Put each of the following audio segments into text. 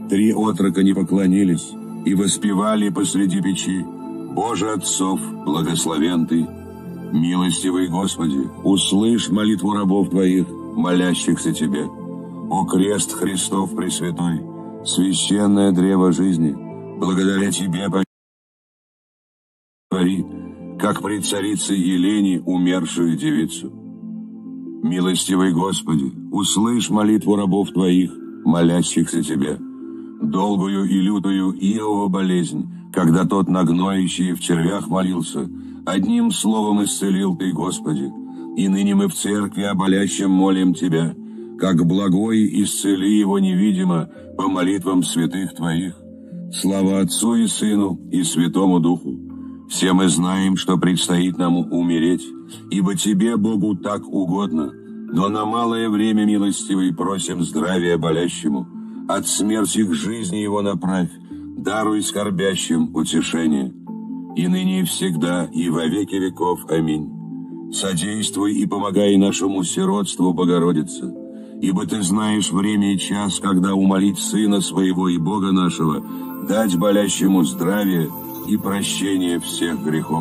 3 отрока не поклонились и воспевали посреди печи: Боже отцов, благословен Ты. Милостивый Господи, услышь молитву рабов Твоих, молящихся Тебе. О крест Христов Пресвятой, священное древо жизни, благодаря Тебе повори, как при царице Елене умершую девицу. Милостивый Господи, услышь молитву рабов Твоих, молящихся Тебе. Долгую и лютую Иова болезнь, когда тот на гноящие в червях молился, одним словом исцелил Ты, Господи, и ныне мы в церкви о болящем молим Тебя, как благой исцели его невидимо по молитвам святых Твоих. Слава Отцу и Сыну и Святому Духу. Все мы знаем, что предстоит нам умереть, ибо Тебе, Богу, так угодно, но на малое время, милостивый, просим здравия болящему, от смерти к жизни его направь, даруй скорбящим утешение. И ныне и всегда, и во веки веков. Аминь. Содействуй и помогай нашему сиротству, Богородица, ибо Ты знаешь время и час, когда умолить Сына Своего и Бога нашего, дать болящему здравие и прощение всех грехов.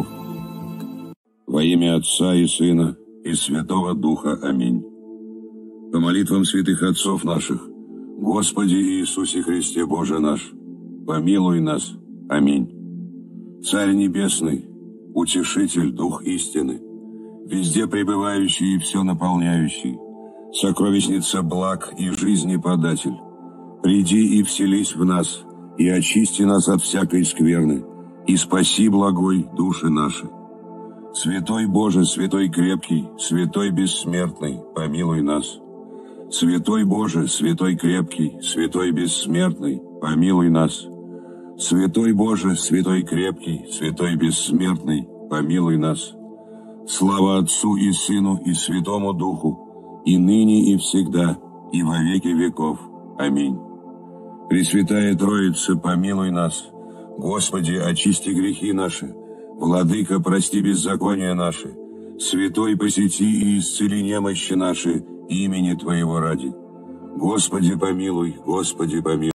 Во имя Отца и Сына и Святого Духа. Аминь. По молитвам святых отцов наших, Господи Иисусе Христе Боже наш, помилуй нас. Аминь. Царь Небесный, Утешитель, Дух истины, везде пребывающий и все наполняющий, сокровищница благ и жизни податель, приди и вселись в нас, и очисти нас от всякой скверны, и спаси, благой, души наши. Святой Боже, святой крепкий, святой бессмертный, помилуй нас. Святой Боже, святой крепкий, святой бессмертный, помилуй нас. Святой Боже, святой крепкий, святой бессмертный, помилуй нас. Слава Отцу и Сыну и Святому Духу, и ныне и всегда, и во веки веков. Аминь. Пресвятая Троица, помилуй нас. Господи, очисти грехи наши. Владыка, прости беззакония наши. Святой, посети и исцели немощи наши имени Твоего ради. Господи, помилуй, Господи, помилуй.